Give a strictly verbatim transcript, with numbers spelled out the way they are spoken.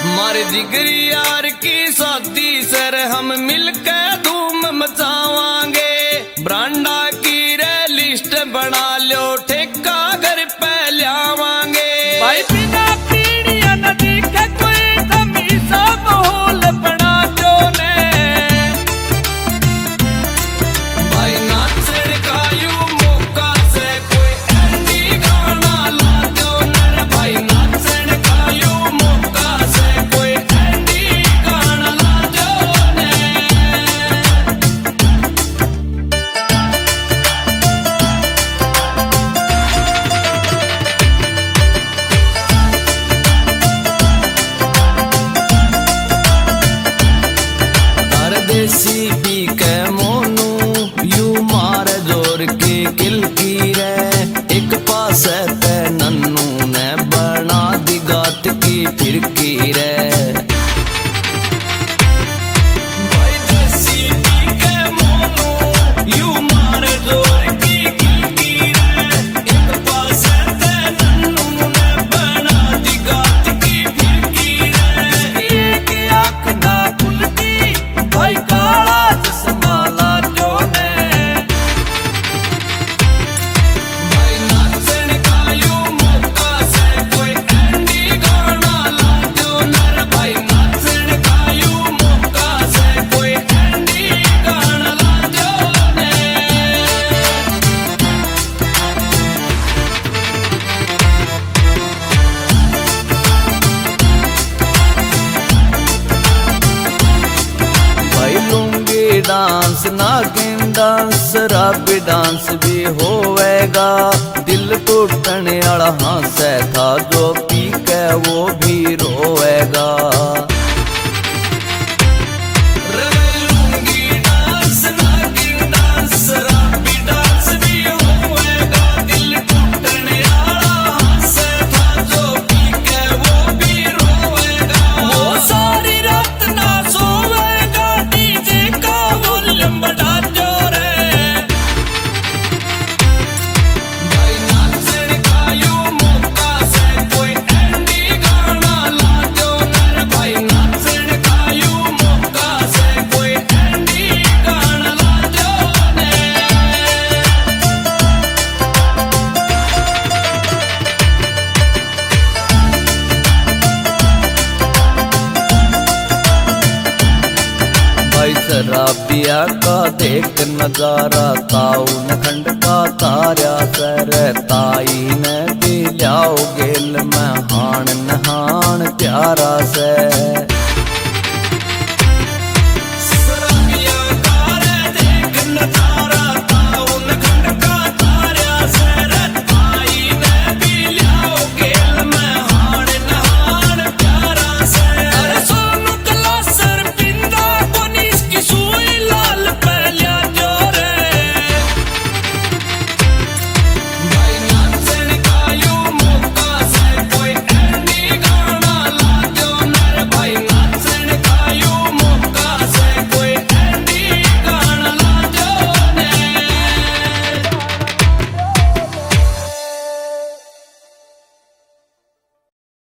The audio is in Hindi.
मारे जिगरी यार की शादी सर हम मिलकर धूम मचावांगे। ब्रांडा की रे लिस्ट बना लो ठेका घर पे ल्यावांगे। भाई बिना पीड़िया न दिखे कोई तमीज़ा माहौल बना दो ने। भाई नाचन का यू मौका से कोई एंडी गाना ला दो नर। भाई नाचन का यू मौका से कोई एंडी गाना ला दो ने। देसी पी के मोनू यू मार जोर के किल की रे। एक पास ते नन्नू ने बना दी गात की फिरकी रे। भाई देसी पी के मोनू यू मार जोर की किल की रे। एक पास ते नन्नू ने बना दी गात की फिरकी रे। एक आँख ना खुलती भाई काला चश्मा ला दो ने। भाई नाचन का यू मौका से कोई एंडी गाना ला दो नर। भाई नाचन का यू मौका से कोई एंडी गाना ला दो ने। भाई लुंगी डांस नागिन डांस राबी डांस भी होवेगा। दिल टूटने वाला हंसे था जो पी के वो भी रोएगा। लुंगी डांस नागिन डांस राबी डांस भी होवेगा। दिल टूटने वाला हंसे था जो पी के वो भी रोएगा। वो सारी रात ना सोएगा डीजे का वॉल्यूम बढ़ा दो रे। भाई नाचन का यू मौका से कोई एंडी गाना ला दो नर। भाई नाचन का यू मौका से कोई एंडी गाना ला दो ने। भाई शराबिया का देख नजारा ताऊ न खंड का तारा सर। ताई ने भी लियाओ गेल में हाण नहान प्यारा से।